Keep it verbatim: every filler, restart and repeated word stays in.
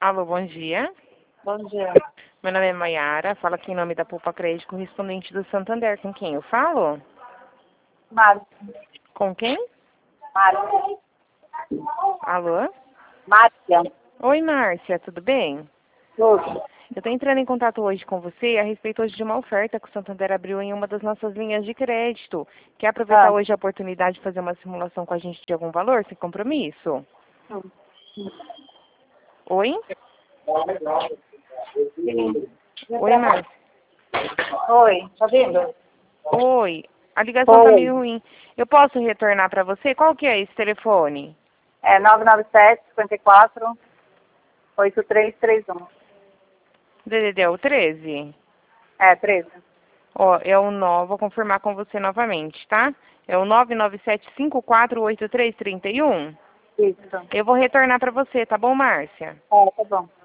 Alô, bom dia. Bom dia. Meu nome é Maiara, falo aqui em nome da Poupa Crédito, correspondente do Santander. Com quem eu falo? Márcia. Com quem? Márcia. Alô? Márcia. Oi, Márcia, tudo bem? Tudo. Eu estou entrando em contato hoje com você a respeito hoje de uma oferta que o Santander abriu em uma das nossas linhas de crédito. Quer aproveitar Ah. hoje a oportunidade de fazer uma simulação com a gente de algum valor, sem compromisso? Hum. Oi? Sim. Oi, Márcia. Oi, tá vendo? Oi. A ligação tá Oi. meio ruim. Eu posso retornar para você? Qual que é esse telefone? É nove nove sete, cinquenta e quatro, oito três três um. D D D é o treze? É, treze. Ó, é o nove, vou confirmar com você novamente, tá? É o nove nove sete cinco quatro oito três três um? Isso. Eu vou retornar para você, tá bom, Márcia? É, tá bom.